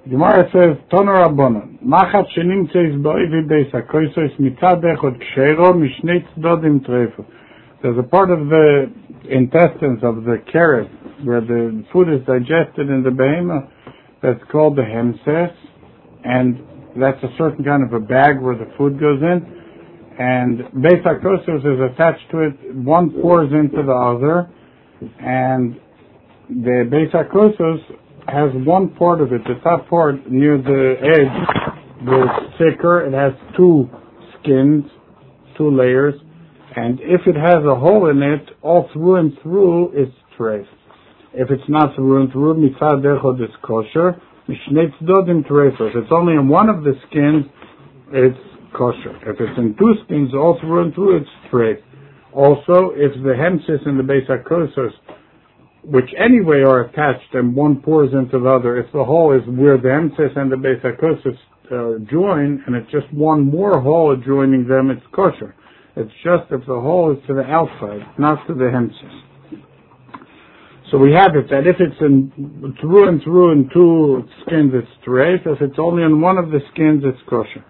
Gemara says, Toner Rabbanan, Machat Shenimtzeis Boivi Beis HaKosos Mitzad Echad Kshero Mishnei Tzdodim Treifo. There's a part of the intestines of the carrot where the food is digested in the behemoth that's called the hemses, and that's a certain kind of a bag where the food goes in, and Beis HaKosos is attached to it. One pours into the other, and the Beis HaKosos has one part of it, the top part near the edge, the thicker. It has two skins, two layers, and if it has a hole in it, all through and through, it's treif. If it's not through and through, mitzad echad is kosher. Mishnei tzdodim treifos. If it's only in one of the skins, it's kosher. If it's in two skins, all through and through, it's treif. Also, if the hemsis and the Beis HaKosos, which anyway are attached and one pours into the other, if the hole is where the hemsis and the Beis HaKosos join, and it's just one more hole adjoining them, it's kosher. It's just if the hole is to the outside, not to the hemsis. So we have it that if it's in through and through in two skins, it's treif. If it's only in one of the skins, it's kosher.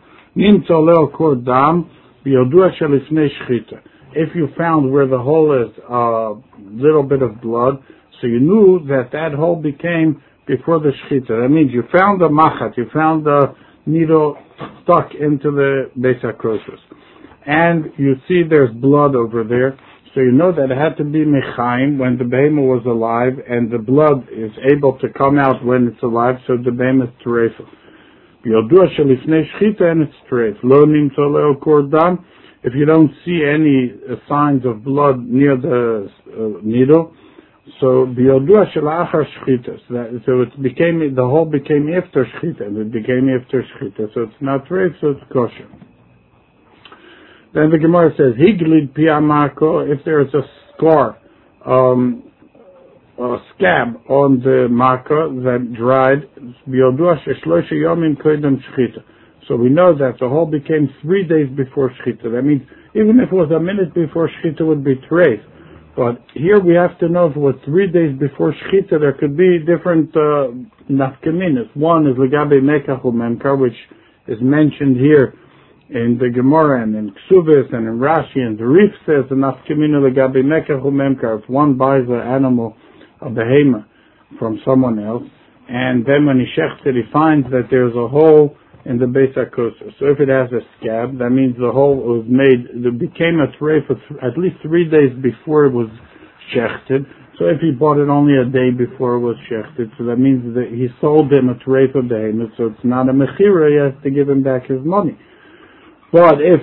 If you found where the hole is a little bit of blood, so you knew that that hole became before the shchita. That means you found a machat, you found a needle stuck into the Beis HaKosos, and you see there's blood over there. So you know that it had to be mechaim when the behemoth was alive, and the blood is able to come out when it's alive, so the behemoth is treif. Yodua shelifnei shchita, and it's treif. Lo nimtzo leo kordam. If you don't see any signs of blood near the needle, so biyodua shelachar shchita. So it became, the hole became after shchita, and it became after shchita. So it's not treif, so it's kosher. Then the Gemara says, Higlid piamako, if there is a scar, a scab on the marker that dried, so we know that the hole became 3 days before shchita. That means even if it was a minute before shchita, it would be treif. But here we have to know if it was 3 days before shchita, there could be different nafkaminas. One is legabe mekach umemkar, which is mentioned here in the Gemara and in Ksubis and in Rashi, and the Rif says the nafkamina legabe mekach umemkar, if one buys an animal, a behemoth, from someone else, and then when he shechts it, he finds that there's a hole in the Beis HaKosos. So if it has a scab, that means the hole was made, it became a treif for at least 3 days before it was shechted. So if he bought it only a day before it was shechted, so that means that he sold him a treif of behemoth, so it's not a mechira, he has to give him back his money. But if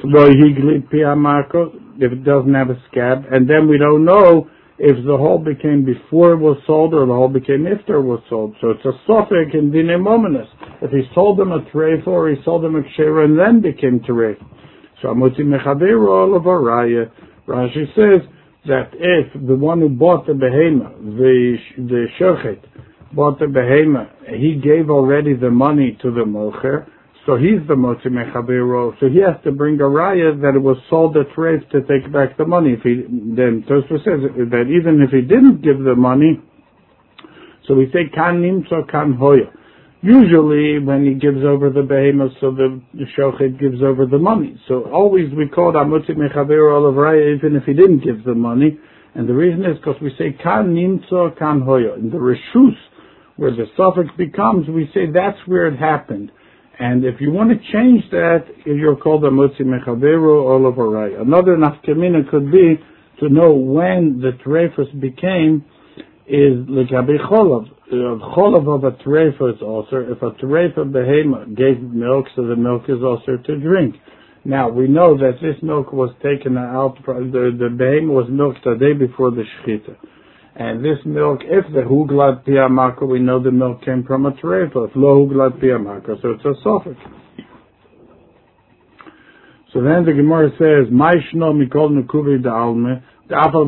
if it doesn't have a scab, and then we don't know if the hole became before it was sold or the hole became after it was sold. So it's a sofek in dine mominus. If he sold them a treif or he sold them a kshera and then became treif. So Amotzi Mechaberu Olav Araya. Rashi says that if the one who bought the behemoth, the shochet, bought the behemoth, he gave already the money to the mocher, so he's the Motzi Mechaberu, so he has to bring a raya that it was sold at treif to take back the money. Then Tosfos says that even if he didn't give the money, so we say kan nimtzo kan hoya. Usually when he gives over the behemoth, so the shochet gives over the money. So always we call it Motzi Mechaberu olav raya even if he didn't give the money. And the reason is because we say kan nimtzo kan hoya. In the reshus, where the suffix becomes, we say that's where it happened. And if you want to change that, you're called a Motzi Mechaberu olav raya. Another nafkamina could be to know when the treifus became is legabe cholav. Cholav of a treifus is also, if a treif of behemoth gave milk, so the milk is also to drink. Now, we know that this milk was taken out, the behemoth was milked a day before the shchita. And this milk, if the huglat piyamako, we know the milk came from a treifus, lo huglat piyamako, so it's a sofek. So then the Gemara says, Maishno mikol nekuvi da'alme, all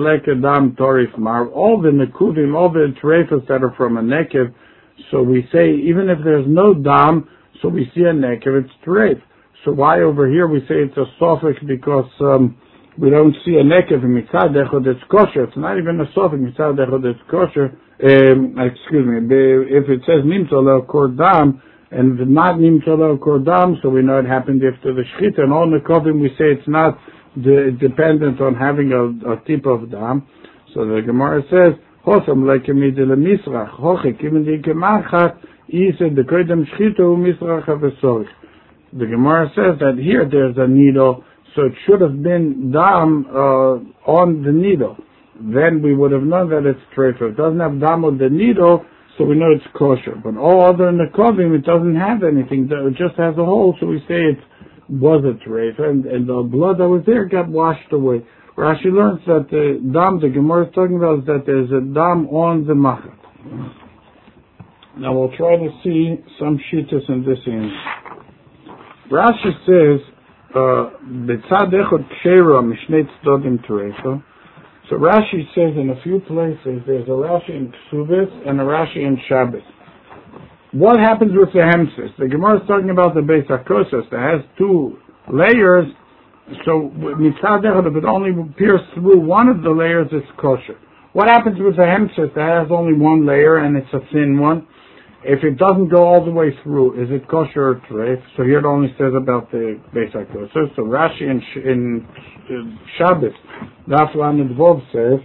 the nekuvim, all the treifas that are from a nekev, so we say, even if there's no dam, so we see a nekev, it's treif. So why over here we say it's a sofek? Because we don't see a nekev in mitzad echad it's kosher. It's not even a sofek, mitzad echad it's kosher, Excuse me, if it says nimtza leo kordam, and not nimtza leo kordam, so we know it happened after the shchita, and on the kovim we say it's not dependent on having a tip of dam. So the Gemara says, Hosam lekemide lemisrach, hoche kimidi kemachat, isa de koidem shchita u misrach avesorich. The Gemara says that here there's a needle, so it should have been dam on the needle. Then we would have known that it's treifa. It doesn't have dam on the needle, so we know it's kosher. But all other than the kovim, it doesn't have anything. It just has a hole, so we say it was a treifa, and the blood that was there got washed away. Rashi learns that the dam the Gemara is talking about is that there's a dam on the machat. Now we'll try to see some shittas in this end. Rashi says, "B'tzad echad kshera mishnei tzdodim treifa." So Rashi says in a few places there's a Rashi in Ksubis and a Rashi in Shabbos. What happens with the hemsis? The Gemara is talking about the Beis HaKosas that has two layers. So mitzad echad, if it only pierces through one of the layers, it's kosher. What happens with the hemsis that has only one layer and it's a thin one? If it doesn't go all the way through, is it kosher or treif? So here it only says about the Beis HaKosas. So Rashi in Shabbos, Daf Lamed Vov says,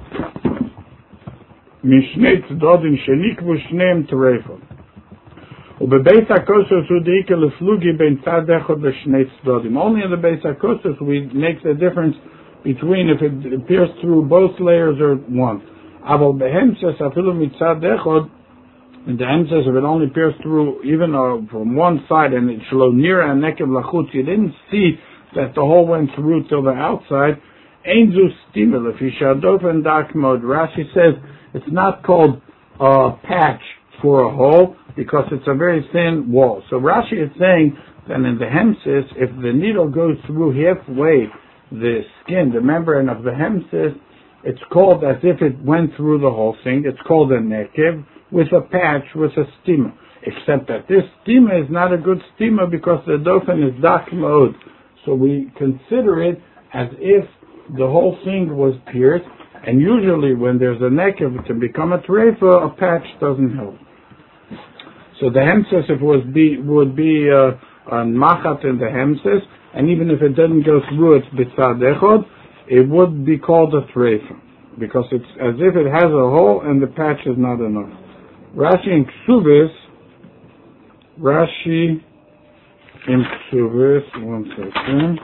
Mishnei tzdodim shenikvu shneim treifon. Ubebeis HaKosas hu deika leflugi ben tzad echad l'shnei tzdodim. Only in the Beis HaKosas we make the difference between if it appears through both layers or one. Aval behemses afilu mitzad echad. And the M says if it only pierced through even from one side and it shlo nira and nekev lachutz, you didn't see that the hole went through till the outside. Ein zu stimel if you shadof and dark mode. Rashi says it's not called a patch for a hole because it's a very thin wall. So Rashi is saying that in the hemsis, if the needle goes through halfway the skin, the membrane of the hemsis, it's called as if it went through the whole thing. It's called a nekev, with a patch, with a stima. Except that this stima is not a good stima because the dofen is dark mode. So we consider it as if the whole thing was pierced, and usually when there's a nekev to become a treifa, a patch doesn't help. So the hemsis would be a machat in the hemsis, and even if it didn't go through its b'tzad echod, it would be called a treifa, because it's as if it has a hole and the patch is not enough. Rashi in Ksubis, one second.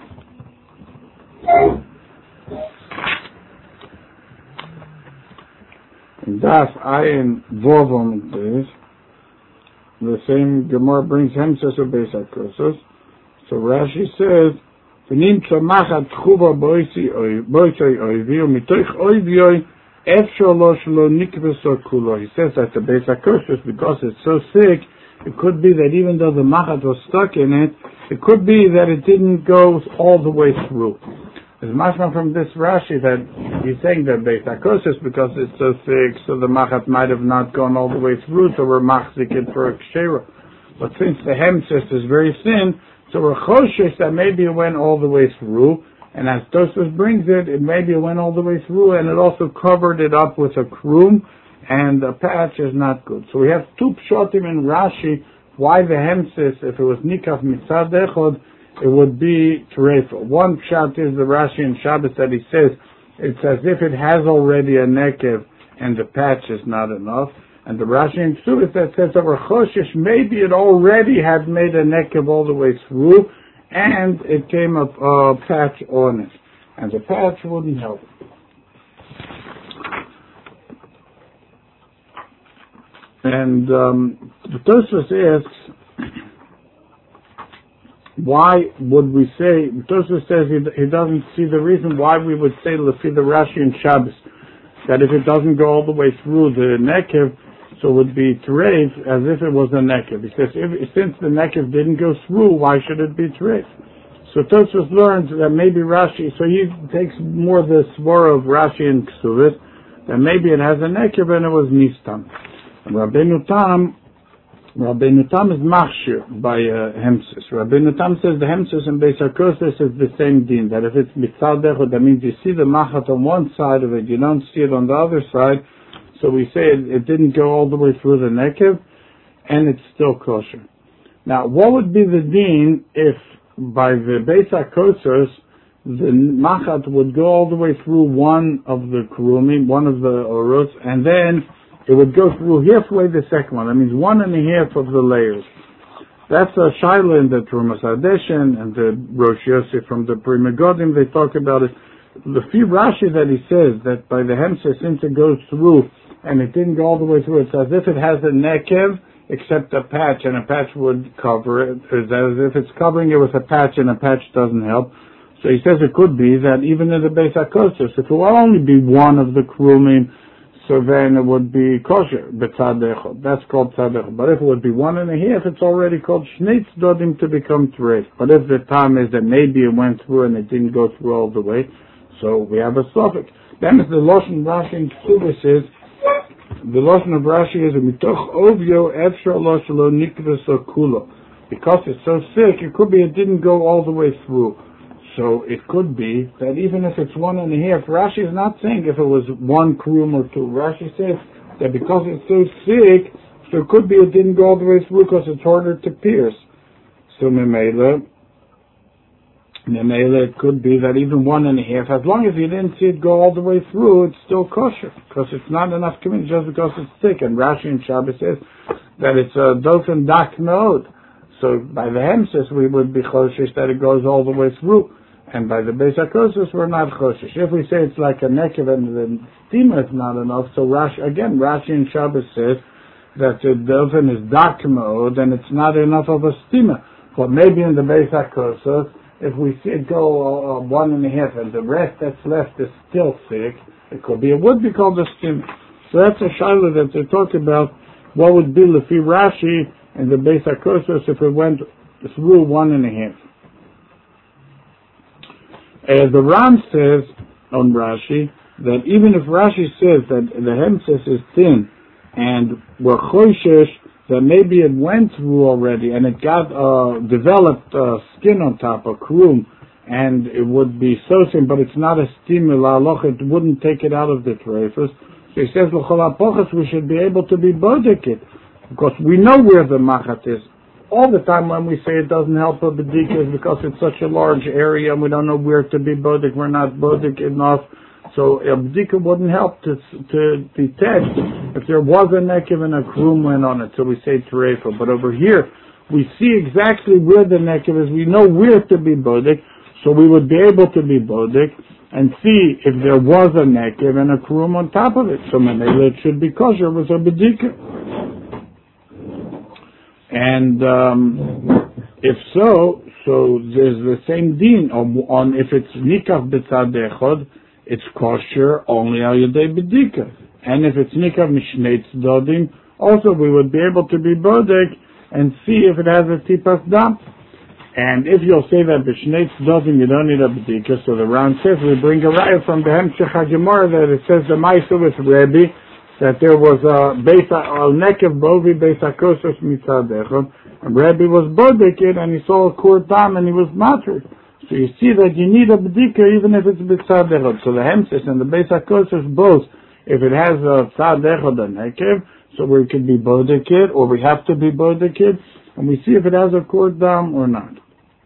And Das Ayin Vovom this. The same Gemara brings hemses or Beis HaKosas. So Rashi says, "V'nim tzamachat tchuva boisi oivi u'mitoich oiviyoi efshor lo shelo nikveso kulo." He says that the Beis HaKosas, because it's so thick, it could be that even though the machat was stuck in it, it could be that it didn't go all the way through. There's mashma from this Rashi that he's saying that Beis HaKosas, because it's so thick, so the machat might have not gone all the way through, so we're machzik it for a kshera. But since the hemsis is very thin, so we're choshesh that maybe it went all the way through, and as Tosfos brings it, maybe it went all the way through, and it also covered it up with a krum, and the patch is not good. So we have two pshotim in Rashi, why the hemsis, if it was nikaf mitzad echod, it would be terefa. One pshat is the Rashi in Shabbos that he says, it's as if it has already a nekev, and the patch is not enough. And the Rashi in Ksubis that says over Choshesh, maybe it already had made a nekev all the way through, and it came a patch on it. And the patch wouldn't help. And the Tosfos asks, why would we say, Tosfos says he doesn't see the reason why we would say Lefi the Rashi in Shabbos, that if it doesn't go all the way through the nekev, so it would be tereif as if it was a nekev. He says, since the nekev didn't go through, why should it be tereif? So Tosfos learns that maybe Rashi, so he takes more the svara of Rashi and Ksubis, that maybe it has a nekev and it was nistam. Rabbeinu Tam is machshir by hemsis. Rabbeinu Tam says the hemsis and Beis HaKosas is the same din, that if it's mitzad echad, that means you see the machat on one side of it, you don't see it on the other side, so so we say it didn't go all the way through the nekev, and it's still kosher. Now, what would be the din if by the Beis HaKosos, the machat would go all the way through one of the krumim, one of the oros, and then it would go through halfway the second one. That means 1.5 of the layers. That's a shaila in the Trumas Hadeshen and the Rosh Yosef from the Pri Megadim. They talk about it. The few Rashi that he says that by the Hemseh, since it goes through and it didn't go all the way through, it's as if it has a nekev except a patch, and a patch would cover it. It's as if it's covering it with a patch, and a patch doesn't help. So he says it could be that even in the Beis HaKosos, if it will only be one of the krumim, so then it would be kosher, b'tzad echad. That's called tzad echad. But if it would be 1.5, it's already called shnei tzdodim to become treif. But if the time is that maybe it went through and it didn't go through all the way, so we have a suffix. Then the Lashon Rashi in Ksubis is, the Lashon of Rashi is, mitoch ovyo efshar lo shelo nikveso kulo. Because it's so sick, it could be it didn't go all the way through. So it could be that even if it's 1.5, Rashi is not saying if it was 1 krum or 2. Rashi says that because it's so sick, so it could be it didn't go all the way through because it's harder to pierce. So Memela, it could be that even 1.5, as long as you didn't see it go all the way through, it's still kosher because it's not enough commitment just because it's sick. And Rashi in Shabbos says that it's a dofen dak mode. So by the Hemses we would be choshish that it goes all the way through. And by the Beis HaKosos, we're not choshish. If we say it's like a nekev and the stima is not enough, so Rashi in Shabbos says that the dofen is dakmo, then it's not enough of a stima. But maybe in the Beis HaKosos, if we see it go 1.5 and the rest that's left is still sick, it would be called a stima. So that's a shaila that they talk about. What would be lefi Rashi in the Beis HaKosos if it went through 1.5? The Ram says on Rashi that even if Rashi says that the Hemses is thin and we're choishesh that maybe it went through already and it got developed skin on top, a krum, and it would be sosim, but it's not a stimula, it wouldn't take it out of the treifus. So he says, l'chol hapochas, we should be able to be bodekit, because we know where the machat is. All the time when we say it doesn't help a bedika is because it's such a large area and we don't know where to be bodek, we're not bodek enough. So a bedika wouldn't help to detect if there was a nekev and a krum went on it. So we say terefa. But over here, we see exactly where the nekev is. We know where to be bodek, so we would be able to be bodek and see if there was a nekev and a krum on top of it. So maybe it should be kosher with a bedika. And if so there's the same din on if it's nikaf b'tzad echad, it's kosher only al yedei bedika. And if it's nikaf mishnei tzdodim, also we would be able to be bodek and see if it has a tipas dam. And if you'll say that b'shnei tzdodim you don't need a bedika, so the Ram says we bring a raya from the Hemshech HaGemara that it says the Maisa with Rebbe that there was a nekev bovi Beis HaKosos mitzad echad, and Rebbe was bodekid and he saw a cord dam and he was matrid. So you see that you need a bedika even if it's mitzad echad. So the Hemses and the Beis HaKosos both, if it has a tzad echad and nekev, so we could be bodekid or we have to be bodekid, and we see if it has a cord dam or not.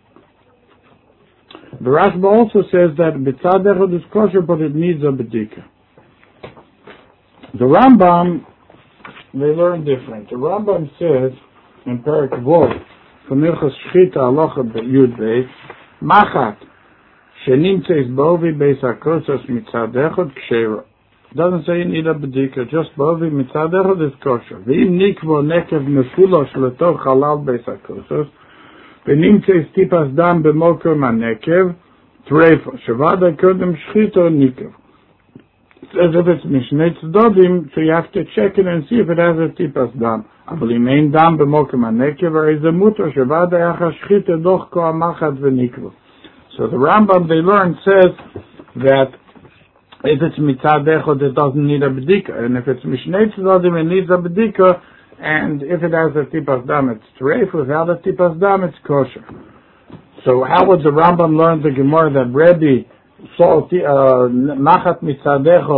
The Rashba also says that mitzad echad is kosher but it needs a bedika. The Rambam, they learn different. The Rambam says in Perek Vov, from Ilchos Shchita Halacha Yud Beis, Machat Shenimtzeis Bovi Beis HaKosos Mitzad Echad Kshera. Doesn't say you need a bedika, just Bovi Mitzad Echad is kosher. V'im nikvo nekev mefulosh letoch halal Beis HaKosos, v'nimtzeis tipas dam b'mokom hanekev, treifo, shevada kodem shchita nikev. As if it's mishnei tzdodim, so you have to check it and see if it has a tipas dam. But im ein dam b'mokem hanekev, or is a mutar shevada yacha shchita doch ko hamachat v'nikvo. So the Rambam they learn says that if it's mitzad echad, it doesn't need a bedika, and if it's mishnei tzdodim, it needs a bedika, and if it has a tipas dam, it's treif. Without a tipas dam, it's kosher. So how would the Rambam learn the Gemara that Rebbe saw machat mitzad echad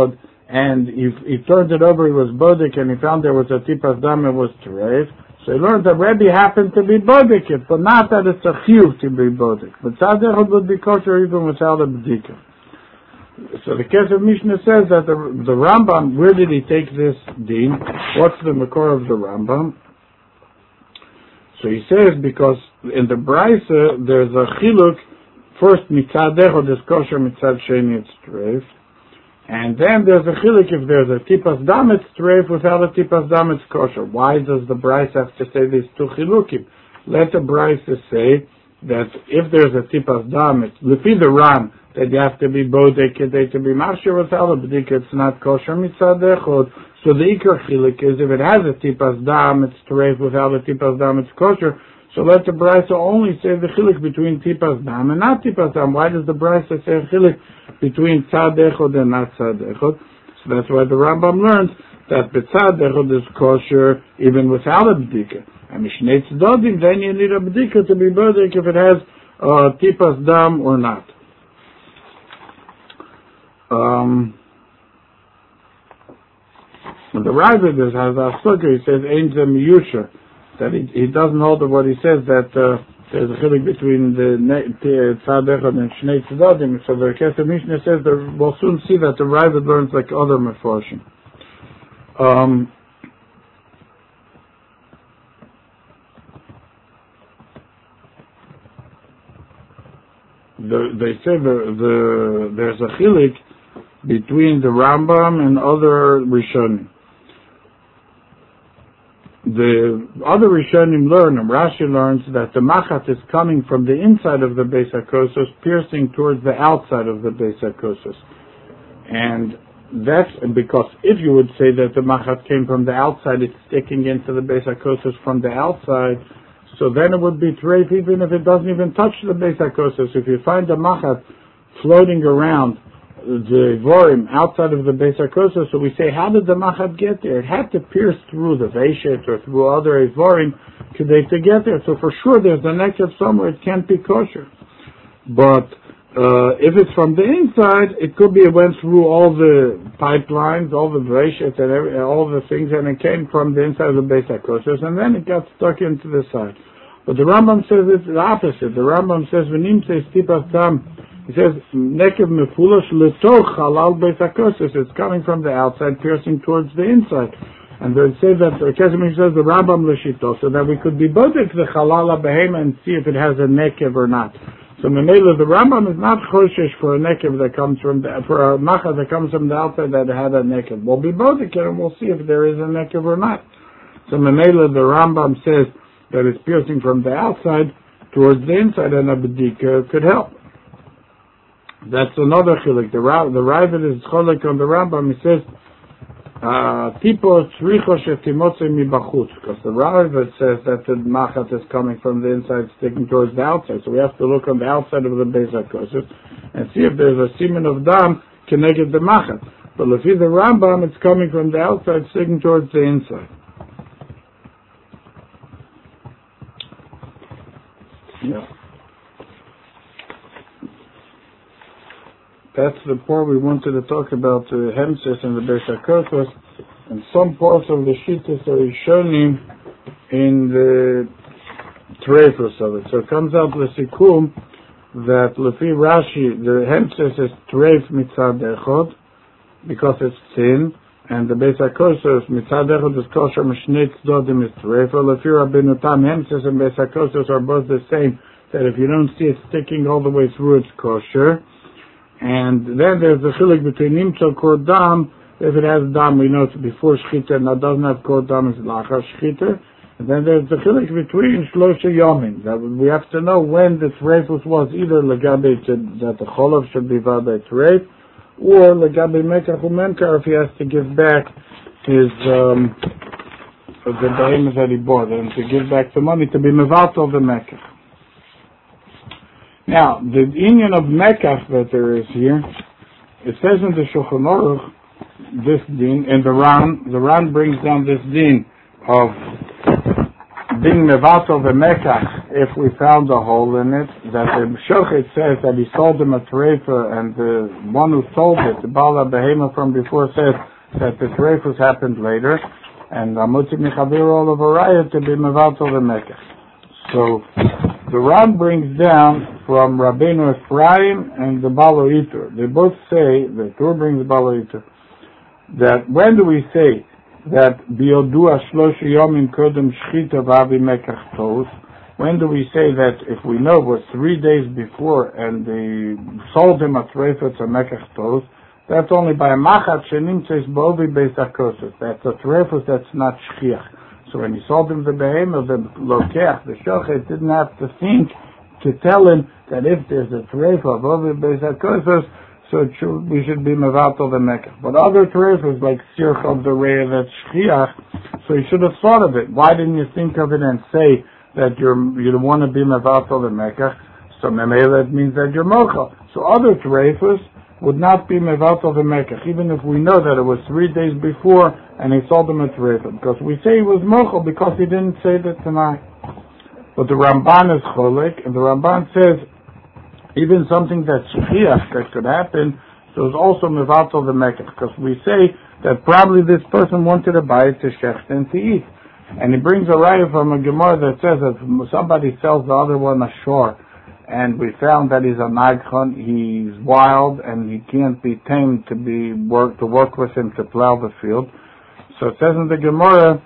and he turned it over, he was Bodik, and he found there was a Tipas Dam, it was Tereif. So he learned that Rebbe happened to be Bodik it, but not that it's a Chiyuv to be Bodik. But Tzad Echad would be kosher even without a B'dika. So the Kesef Mishnah says that the Rambam, where did he take this din? What's the makor of the Rambam? So he says because in the Brisa there's a chiluk. First mitzad echad is kosher, mitzad sheni it's treif, and then there's a chiluk if there's a tipas dam it's treif, without a tipas dam it's kosher. Why does the Brisa have to say these two chilukim? Let the Brisa say that if there's a tipas dam, it's lefi the Ram, that you have to be bodek to be mashir without a b'dika, it's not kosher mitzad echad. So the ikar chilik is if it has a tipas dam, it's tereif, without a tipas dam, it's kosher. So let the Brisa only say the chilik between tipas dam and not tipas dam. Why does the Brisa say a chilik between tzad echad and not tzad echad? So that's why the Rambam learns that b'tzad echad is kosher even without a b'dika. And mishnei tzedodim, then you need a b'dika to be bodek if it has tipas dam or not. When the Ravid has a sukkah, he says, Ein Zeh Miyusha, that he doesn't hold of what he says, that there's a chilik between the Tzad Echad and Shnei Tzedodim. So the Kesef Mishnah says that we'll soon see that the Ravid learns like other Meforshim. They say there's a chilik between the Rambam and other Rishonim. The other Rishonim learn, and Rashi learns, that the machat is coming from the inside of the Beis HaKosos, piercing towards the outside of the Beis HaKosos. And that's because if you would say that the machat came from the outside, it's sticking into the Beis HaKosos from the outside, so then it would be treif even if it doesn't even touch the Beis HaKosos. If you find the machat floating around the Vorim outside of the Beis HaKosos, so we say, how did the machat get there? It had to pierce through the Veshet or through other Vorim to get there. So for sure there's a nekev somewhere, it can't be kosher. But if it's from the inside, it could be it went through all the pipelines, all the Veshet and all the things, and it came from the inside of the Beis HaKosos, and then it got stuck into the side. But the Rambam says it's the opposite. The Rambam says, V'nim says tipas dam, he says, nekev mefulash letoch halal Beis HaKosos. It's coming from the outside, piercing towards the inside. And they say that, Kesem says, the Rambam l'shito, so that we could be bodek the halal behema and see if it has a nekev or not. So Memela, the Rambam is not choshesh for a nekev that comes from for a macha that comes from the outside that had a nekev. We'll be bodek and we'll see if there is a nekev or not. So Memela, the Rambam says that it's piercing from the outside towards the inside, and a b'dika could help. That's another chilik. The Ravid is cholik on the Rambam. He says, "Tipo tzricho shetimotze mibachutz," because the Ravid says that the machat is coming from the inside, sticking towards the outside. So we have to look on the outside of the Beis HaKosos and see if there's a siman of dam connected the machat. But if the Rambam, it's coming from the outside, sticking towards the inside. Yeah. That's the part we wanted to talk about, the Hemses and the Beis HaKosos, and some parts of the Shittas are Rishonim in the Treifos of it. So it comes out the Sikum that Lefi Rashi, the Hemses is Treif Mitzad Echad, because it's sin, and the Beis HaKosos, Mitzad Echad is kosher, Mishnei Tzdodim is Treif, or Lefi Rabbeinu Tam, Hemses and Beis HaKosos are both the same, that if you don't see it sticking all the way through, it's kosher. And then there's the chilik between nimtzo kor dam. If it has dam, we know it's before shchita, and it doesn't have kor dam, it's lachar shchita. And then there's the chilik between shlosha yomin. That we have to know when the treifus was, either legabe that the cholov should be vada treif, or legabe mekach umenkar if he has to give back his the behemoth that he bought, and to give back the money to be mevatel the mekach. Now, the union of Mekach that there is here, it says in the Shulchan Aruch, this din, and the Ran brings down this din of being mevatel the Mekach if we found a hole in it, that the Shochet says that he sold him a treifa, and the one who sold it, the Bala Behema from before, says that the treifas happened later, and Amutzi Michavir all of Araya to be Mevatel the Mekach. So the Ram brings down from Rabbeinu Ephraim and the Balo Itur. They both say, the Tur brings the Balo Itur, that when do we say that Biodua Shlosh Yomim Kodem Shchita Vavi Mekach Tos? When do we say that if we know it was 3 days before and they sold him a treifah to Mekach Tos, that's only by a machat shenim says bovi beis hakosos. That's a treifah that's not shchiach. So when he sold him the behemoth, the lokech, the shochet, didn't have to think to tell him that if there's a treifah of bovi beis hakosos, so we should be mevatel the mekach. But other treifahs like sirch of the reya that's shchiach, so he should have thought of it. Why didn't you think of it and say that you want to be mevatel the mekach? So memela it means that you're mochel. So other treifahs would not be mevatel the mekach, even if we know that it was 3 days before and he sold him a treifa, because we say he was mochel because he didn't say that tonight. But the Ramban is cholik, and the Ramban says even something that's shchiach that could happen, so it's also mevatel the mekach, because we say that probably this person wanted to buy it to shecht and to eat. And he brings a raya from a Gemara that says that if somebody sells the other one a shore, and we found that he's a nagchon, he's wild, and he can't be tamed to work with him to plow the field. So it says in the Gemara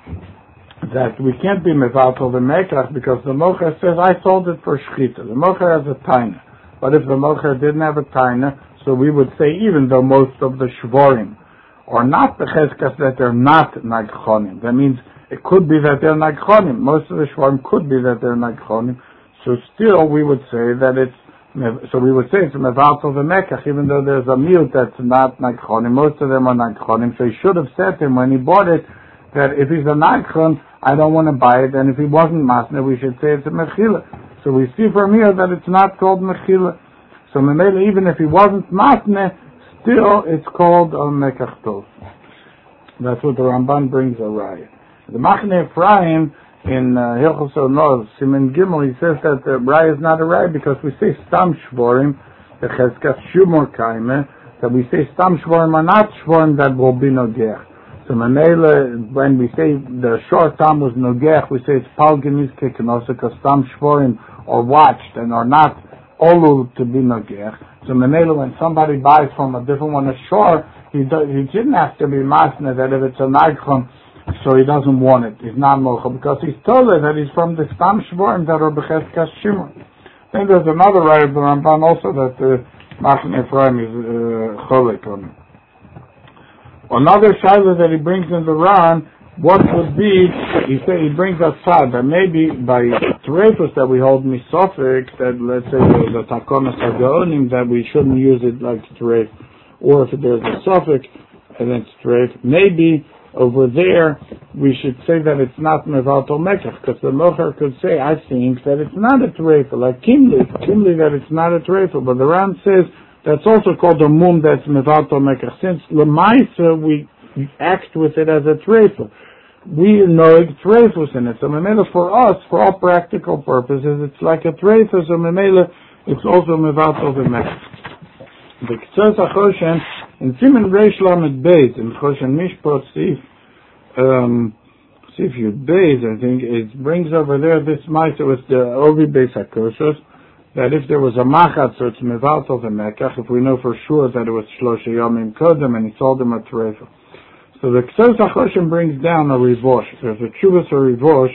that we can't be mevatel the mekach because the mocher says, I sold it for shchita. The mocher has a taina. But if the mocher didn't have a taina, so we would say even though most of the shvorim are not the cheskas that they're not nagchonim. That means it could be that they're nagchonim. Most of the shvorim could be that they're nagchonim. So still, we would say that it's mevatel the mekach, even though there's a miut that's not nagchonim. Most of them are nagchonim. So he should have said to him when he bought it that if he's a nagchon, I don't want to buy it. And if he wasn't masna, we should say it's a mechila. So we see from here that it's not called mechila. So even if he wasn't masna, still it's called a mekach tov. That's what the Ramban brings a raya. The Machne Ephraim in Hilchos Onov, Siman Gimel, he says that the raya is not a raya because we say stam shvorim, the cheskas shumor kaime, that we say stam shvorim are not shvorim that will be nogech. So Mamela, when we say the short tam was nogech, we say it's palgenis kekenosa because stam shvorim are watched and are not olul to be nogech. So Mamela, when somebody buys from a different one ashore, he didn't have to be masna that if it's a nagchon, so he doesn't want it. He's not mochel because he's told her that he's from the stam shvorim that are becheskas shimon. Then there's another right of the Ramban also that the Machne Ephraim is cholik on. Another shaila that he brings in the Ran, what would be? He brings aside that maybe by treifos that we hold misofik, that let's say there's a takonas hagaonim that we shouldn't use it like treif, or if there's a suffix and it's treif, maybe over there, we should say that it's not mevatel mekach, because the mocher could say, I think that it's not a treifa, like kimli that it's not a treifa, but the Ram says that's also called a mum that's mevatel mekach. Since lemaisa we act with it as a treifa, we know treifus in it. So memela for us, for all practical purposes, it's like a treifa. So memela, it's also mevatel mekach. The K'tzos HaChoshen in Siman Reish Lamed Beis in Choshen Mishpot Sif Yud Beis, I think it brings over there this ma'aser with the Ovi Beis HaKoshos, that if there was a machat, so it's mevatel the mekach, if we know for sure that it was Shlosha Yomim Kodem and he sold him a treifa. So the K'tzos HaChoshen brings down a rivosh. There's a tshuvas or rivosh.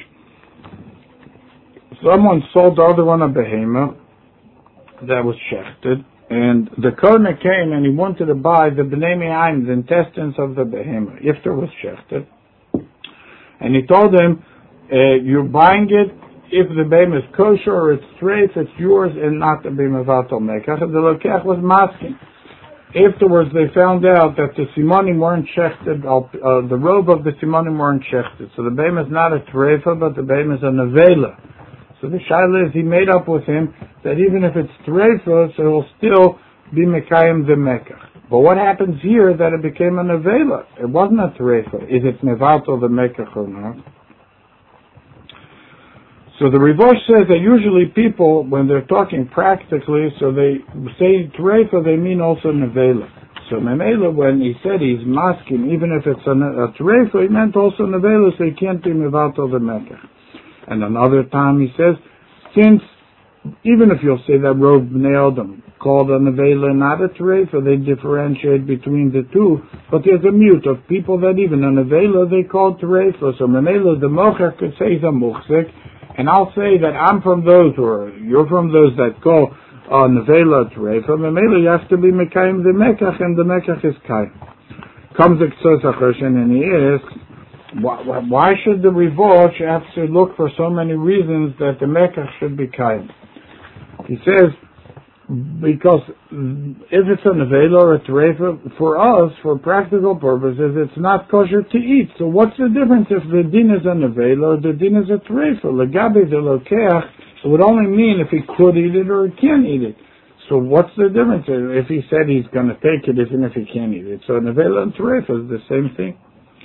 Someone sold the other one a behema that was shechted, and the Kohen came and he wanted to buy the Bnei Me'ayim, the intestines of the behemoth, if there was shechted. And he told him, you're buying it, if the behemoth is kosher or it's treif, it's yours and not to be mevatel mekach. And the lokech was masking. Afterwards they found out that the simonim weren't shechted, the robe of the simonim weren't shechted. So the behemoth is not a treifa, but the behemoth is a nevela. So the shaila is he made up with him that even if it's treifa, so it will still be mekayim the mekach. But what happens here that it became a nevela? It wasn't a treifa. Is it mevatel the mekach or not? So the Rivosh says that usually people, when they're talking practically, so they say Terefa, they mean also Nevela. So Memela, when he said he's masking, even if it's a Terefa, he meant also Nevela, so he can't be Mevatel the Mekach. And another time he says, since, even if you'll say that Rov Bnei Adam called a Nevela not a Terefa, they differentiate between the two, but there's a mute of people that even a Nevela they call Terefa. So Memela, the Mocher could say he's a Muchzik, and I'll say that I'm from those, or you're from those that call Nevela Terefa. Memela, you have to be Mekayim the Mekach, and the Mekach is Kaim. Comes the Ksos HaChoshen, and he asks, why should the Rivosh have to look for so many reasons that the Mekach should be Kaim? He says, because if it's a Nevela or a Terefa, for us, for practical purposes, it's not kosher to eat. So what's the difference if the din is a Nevela or the din is a Terefa? Legabe de Lokeach, it would only mean if he could eat it or he can't eat it. So what's the difference if he said he's going to take it even if he can't eat it? So Nevela and Terefa is the same thing.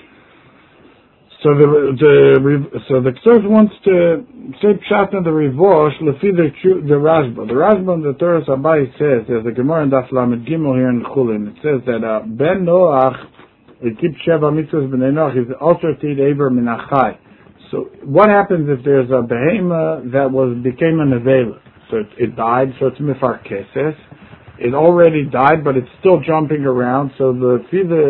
So the Ksos wants to say Pshat in the Rivosh lefi the Rashba. The Rashba in the Torah Abai says, there's a Gemara in Daf Lamed Gimel here in Chulin. It says that Ben Noach, he keeps Sheva Mitzvahs B'nei Noach, is also Tid Eber Min Achai. So what happens if there's a behema that became a nevela? So it died, so it's Mifar Keses. It already died, but it's still jumping around. So the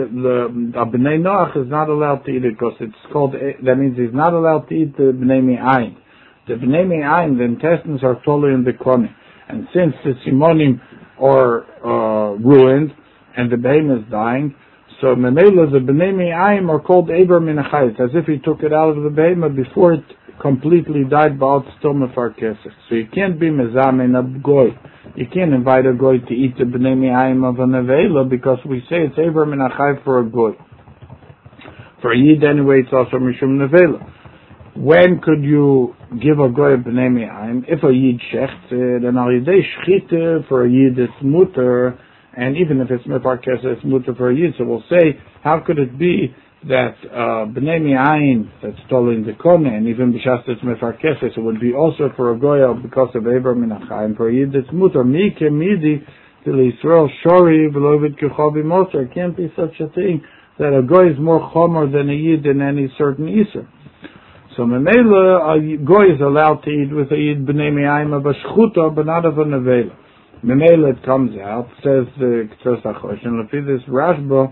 Bnei Noach is not allowed to eat it because it's called. That means he's not allowed to eat the Bnei Me'ayin. The Bnei Me'ayin, the intestines are totally in the kone, and since the simonim are ruined and the behemoth is dying, so Memela the Bnei Me'ayin are called Eber Min Achai. It's as if he took it out of the behemoth before it completely died, but it's still Mefar Kesef. So you can't be Mezamen a Goy. You can't invite a Goy to eat the Bnei Me'ayim of a Nevela because we say it's Eber Min Achai for a Goy. For a Yid anyway, it's also Mishum Nevela. When could you give a Goy a Bnei Me'ayim? If a Yid shechts it, and al Yidei Shchite for a Yid it's mutter, and even if it's Mefar Kesef, it's mutter for a Yid. So we'll say, how could it be that Bnei Me'ayin that's stolen the Kone, and even B'shas it's Mefar Kesef, it would be also for a Goya because of Eber Min Achai, for a Yid it's mutter. Mi kemidi till Yisrael shori v'lovid kechobi moser. It can't be such a thing that a Goy is more chomer than a Yid in any certain Yisr. So Memela, a Goy is allowed to eat with a Yid Bnei Me'ayin of a Shchuta, but not of a Nevela. Memela it comes out, says the Ksos HaChoshen, lefi this Rashba,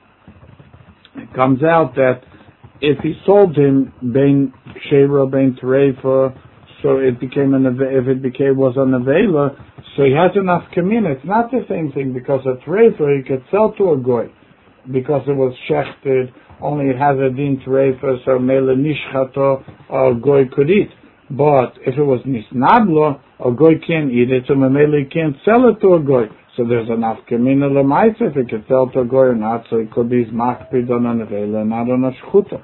it comes out that if he sold him bein Shera, bein Terefa, so it became was a Nevela, so he has enough kamina. It's not the same thing because a Terefa he could sell to a Goy because it was shechted, only it has a din Terefa, so Mele Nishchato, a Goy could eat. But if it was Nisnablo, a Goy can't eat it, so Mele can't sell it to a Goy. So there's enough kamina lemaisa if it could sell to a Goy or not, so it could be makpid on a nevela, not on a shchuta.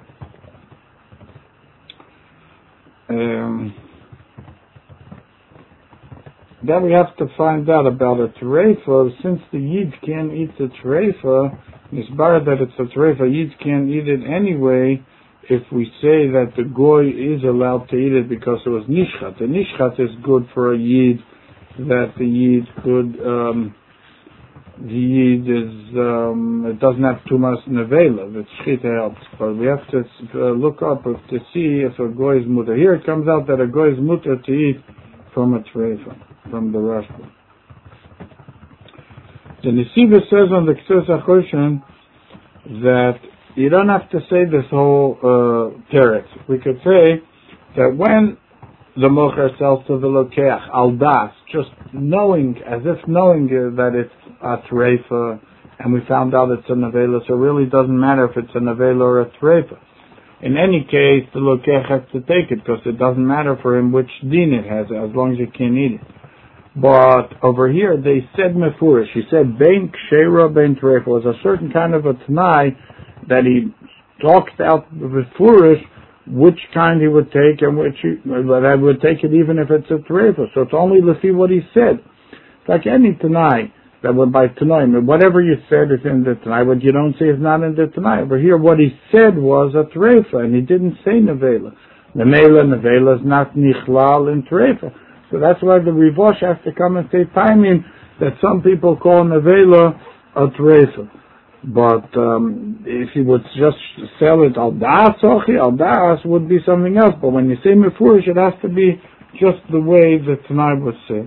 Then we have to find out about a terefa. Since the Yid can't eat the terefa, it's better that it's a terefa. Yid can't eat it anyway. If we say that the Goy is allowed to eat it because it was nishchat. The nishchat is good for a Yid, that the Yid could, the Yid is, it doesn't have too much nevela, the shchita helps. But we have to look up to see if a Goy is mutter. Here it comes out that a Goy is mutter to eat from a terefa, from the Rashba. The Nesiva says on the Ksos HaChoshen that you don't have to say this whole teretz. We could say that when the mocher sells to the lokeach al das, just knowing, as if knowing that it's a terefa, and we found out it's a nevela, so it really doesn't matter if it's a nevela or a terefa. In any case, the lokeach has to take it because it doesn't matter for him which din it has, as long as he can eat it. But over here they said mefurish. He said bein kshera bein terefa was a certain kind of a t'nai that he talked out mefurish which kind he would take and which that I would take it even if it's a terefa. So it's only lefi what he said. It's like any t'nai that would by t'naim. Whatever you said is in the t'nai. What you don't say is not in the t'nai. Over here what he said was a terefa and he didn't say nevela. Nevela is not nichlal in treifa. So that's why the Rivosh has to come and say timing that some people call nevela a treifa. But if he would just sell it al das would be something else. But when you say mefurish, it has to be just the way the Tanai was said.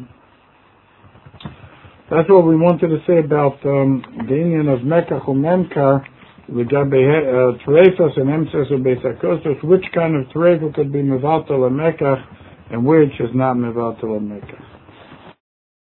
That's what we wanted to say about the union of Mekach and Memkar, Treifas and Emses or Beisakosos, which kind of Treifa could be Mevatel and Mekach, and which is not Mevatel and Mekach.